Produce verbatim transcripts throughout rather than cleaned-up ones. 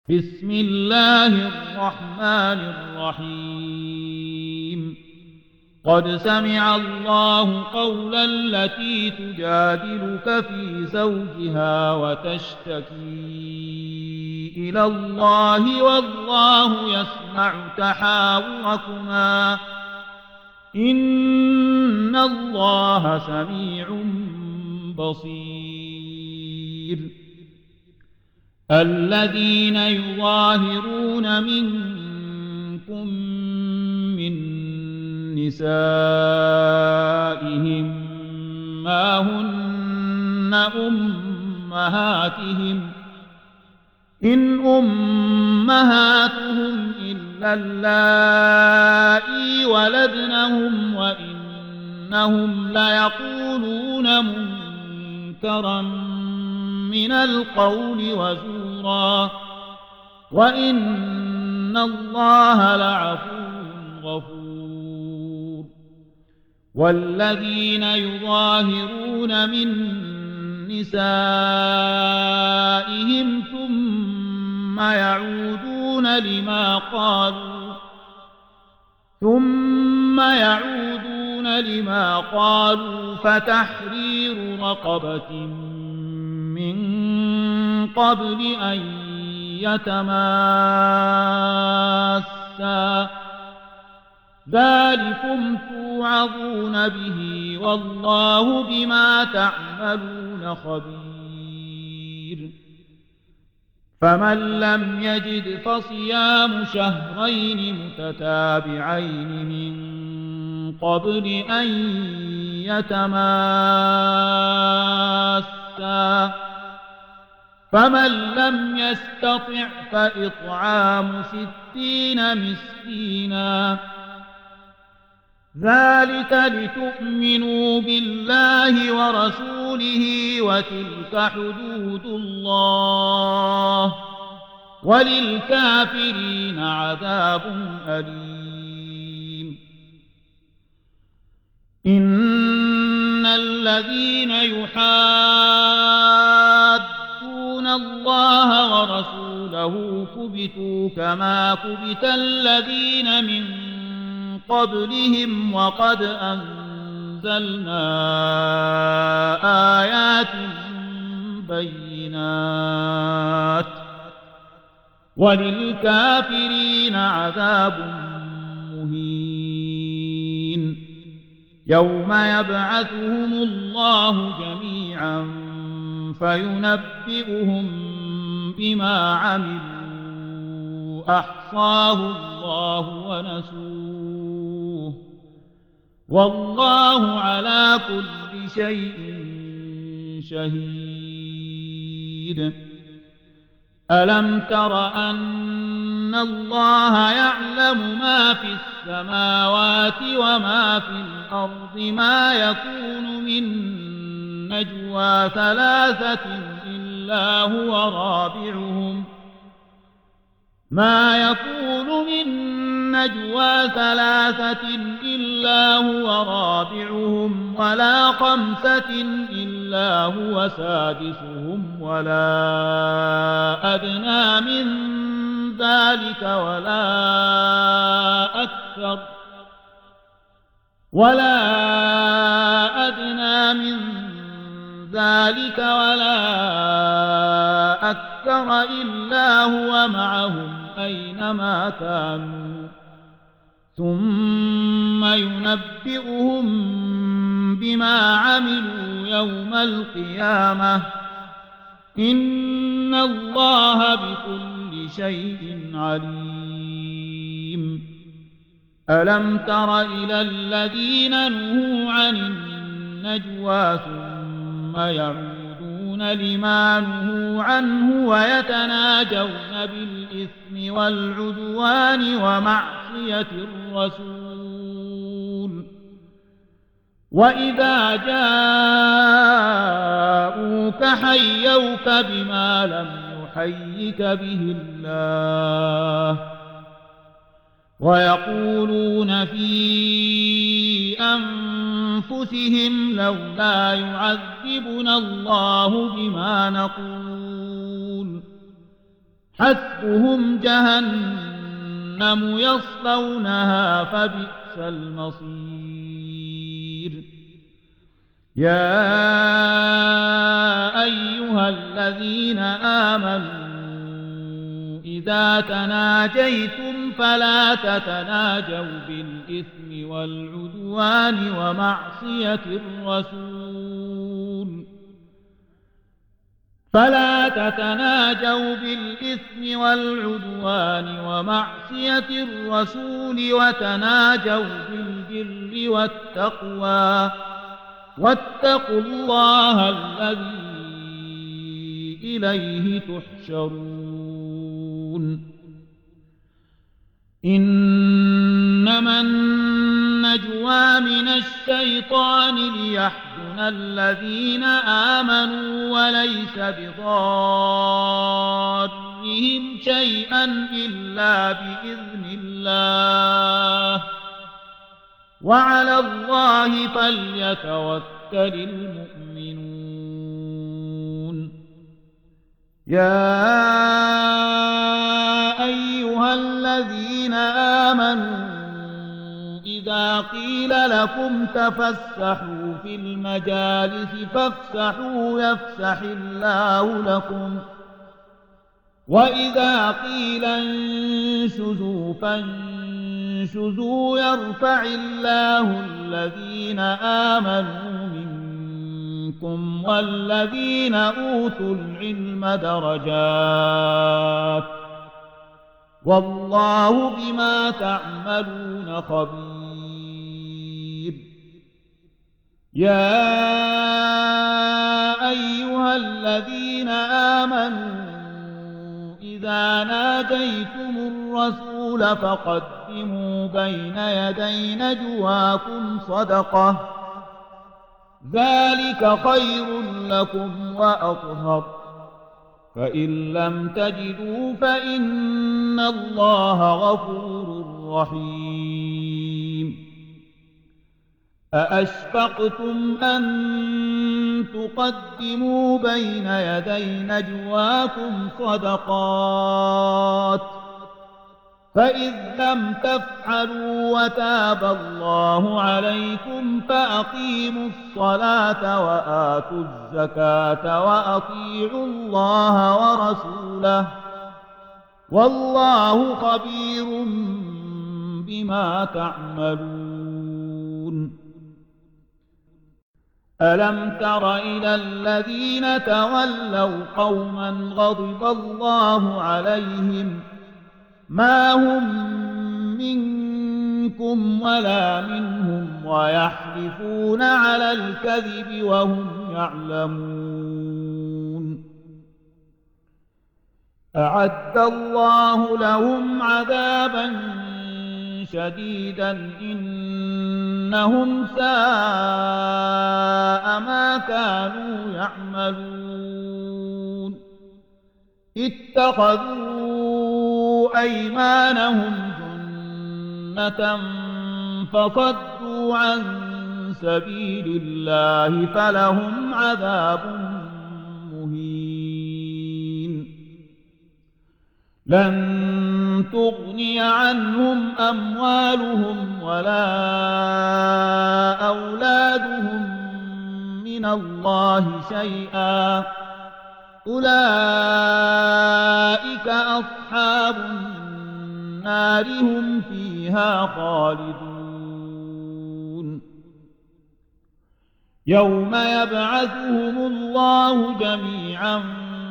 بسم الله الرحمن الرحيم قد سمع الله قول التي تجادلك في زوجها وتشتكي إلى الله والله يسمع تحاوركما إن الله سميع بصير الذين يظاهرون منكم من نسائهم ما هن أمهاتهم إن أمهاتهم إلا اللائي ولدنهم وإنهم ليقولون منكرا من القول وزورا وإن الله لعفو غفور والذين يظاهرون من نسائهم ثم يعودون لما قالوا ثم يعودون لما قالوا فتحرير رقبة من قبل أن يتماسا ذلكم توعظون به والله بما تعملون خبير فمن لم يجد فصيام شهرين متتابعين من قبل أن يتماسا فمن لم يستطع فإطعام ستين مسكينا ذلك لتؤمنوا بالله ورسوله وتلك حدود الله وللكافرين عذاب أليم إن الذين يحادون الله ورسوله كبتوا كما كبت الذين من قبلهم وقد أنزلنا آيات بينات وللكافرين عذاب مهين يوم يبعثهم الله جميعا فينبئهم بما عملوا أحصاه الله ونسوه والله على كل شيء شهيد ألم تر أن الله يعلم ما في السماوات وما في الأرض ما يكون من نجوى ثلاثة إلا هو رابعهم ما يكون من نجوى ثلاثة إلا هو رابعهم ولا خمسة إلا هو سادسهم ولا أدنى من ذلك ولا أكثر ولا أدنى من ذلك ولا أكثر إلا هو معهم أينما كانوا ثم ينبئهم بما عملوا يوم القيامة إن الله بكل شيء عليم ألم تر إلى الذين نهوا عن النجوى ثم يعودون لما نهوا عنه ويتناجون بالإثم والعدوان ومعصية الرسول وإذا جاءوك حيوك بما لم يحيك به الله ويقولون في أنفسهم لولا يعذبنا الله بما نقول حسبهم جهنم يصلونها فبئس المصير يا أيها الذين آمنوا إذا تناجيتم فلا تتناجوا بالإثم والعدوان ومعصية الرسول فلا تتناجوا بالإثم والعدوان ومعصية الرسول وتناجوا بالبر والتقوى واتقوا الله الذي إليه تحشرون إنما النجوى من الشيطان ليحزن الذين آمنوا وليس بضارهم شيئا إلا بإذن الله وعلى الله فليتوكل المؤمنون يا أيها الذين آمنوا إذا قيل لكم تفسحوا في المجالس فافسحوا يفسح الله لكم وإذا قيل انشزوا فانشزوا يرفع الله الذين آمنوا منكم والذين أوتوا العلم درجات والله بما تعملون خبير يا أيها الذين آمنوا إذا ناجيتم الرسول فقدموا بين يدي نجواكم صدقة ذلك خير لكم وأطهر فإن لم تجدوا فإن الله غفور رحيم أأشفقتم أن تقدموا بين يدي نجواكم صدقات فإذ لم تفعلوا وتاب الله عليكم فأقيموا الصلاة وآتوا الزكاة وأطيعوا الله ورسوله والله خبير بما تعملون ألم تر إلى الذين تولوا قوما غضب الله عليهم ما هم منكم ولا منهم ويحلفون على الكذب وهم يعلمون أعد الله لهم عذابا شديدا إنهم ساء ما كانوا يعملون اتخذوا أيمانهم جنة فصدوا عن سبيل الله فلهم عذاب مهين لن تغني عنهم أموالهم ولا أولادهم من الله شيئا أولئك أصحاب النار هم فيها خالدون يوم يبعثهم الله جميعا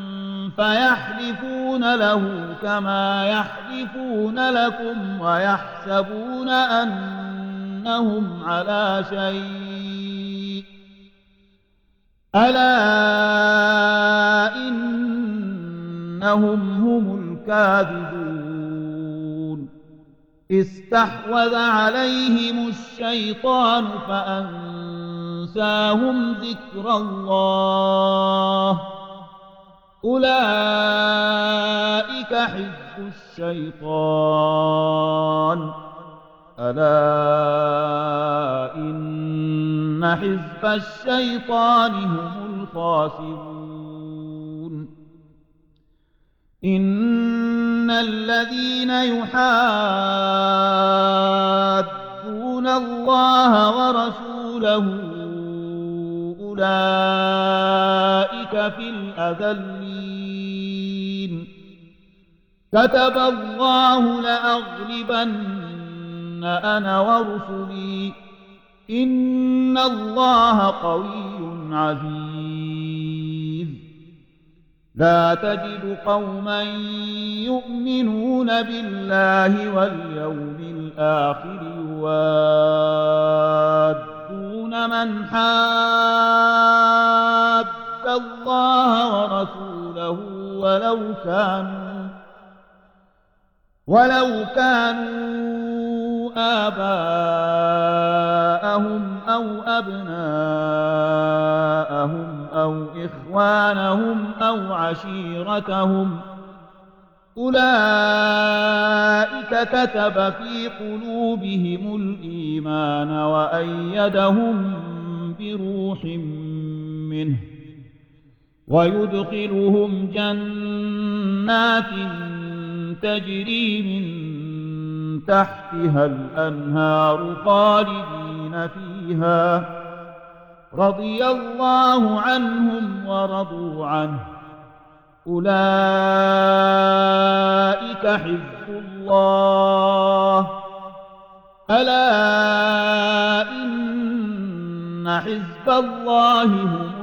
فيحلفون له كما يحلفون لكم ويحسبون أنهم على شيء ألا إنهم هم الكاذبون استحوذ عليهم الشيطان فأنساهم ذكر الله أولئك حزب الشيطان ألا إن حزب الشيطان هم الخاسرون إن الذين يحادون الله ورسوله أولئك في الأذلين كتب الله لأغلبن أنا ورسلي إن الله قوي عزيز لا تجد قوما يؤمنون بالله واليوم الآخر يوادون من حاد الله ورسوله ولو كانوا ولو كانوا آباءهم أو أبناءهم أو إخوانهم أو عشيرتهم أولئك كتب في قلوبهم الإيمان وأيدهم بروح منه ويدخلهم جنات تجري من تحتها الأنهار خالدين فيها رضي الله عنهم ورضوا عنه أولئك حزب الله ألا إن حزب الله هم